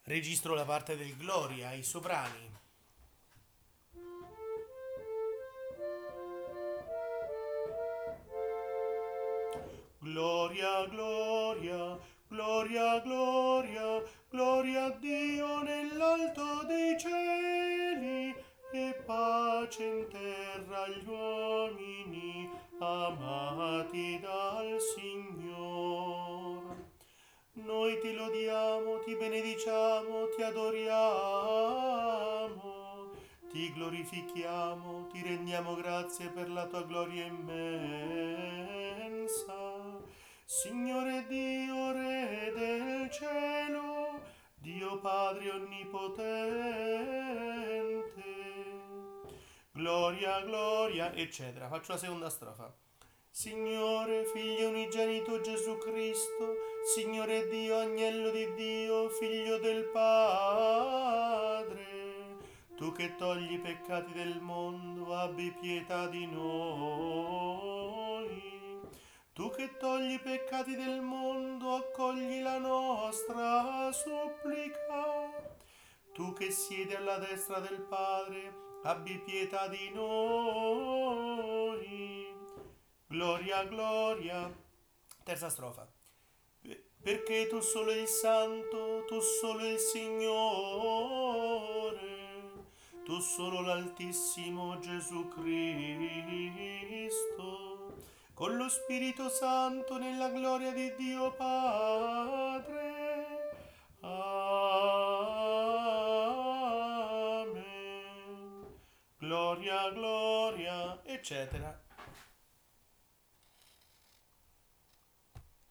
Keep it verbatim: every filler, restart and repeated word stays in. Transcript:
Registro la parte del Gloria, i soprani. Gloria, gloria, gloria, gloria, gloria a Dio nell'alto dei cieli e pace in terra agli uomini amati dal Signor. Noi ti lodiamo, ti benediciamo, ti adoriamo, ti glorifichiamo, ti rendiamo grazie per la tua gloria immensa. Signore Dio, Re del cielo, Dio Padre onnipotente. Gloria, gloria, eccetera. Faccio la seconda strofa. Signore, Figlio unigenito Gesù Cristo, Signore Dio, Agnello di Dio, Figlio del Padre, tu che togli i peccati del mondo, abbi pietà di noi. Tu che togli i peccati del mondo, accogli la nostra supplica. Tu che siedi alla destra del Padre, abbi pietà di noi. Gloria, gloria. Terza strofa. Perché tu solo il Santo, tu solo il Signore, tu solo l'Altissimo Gesù Cristo, con lo Spirito Santo nella gloria di Dio Padre. Amen. Gloria, gloria, eccetera.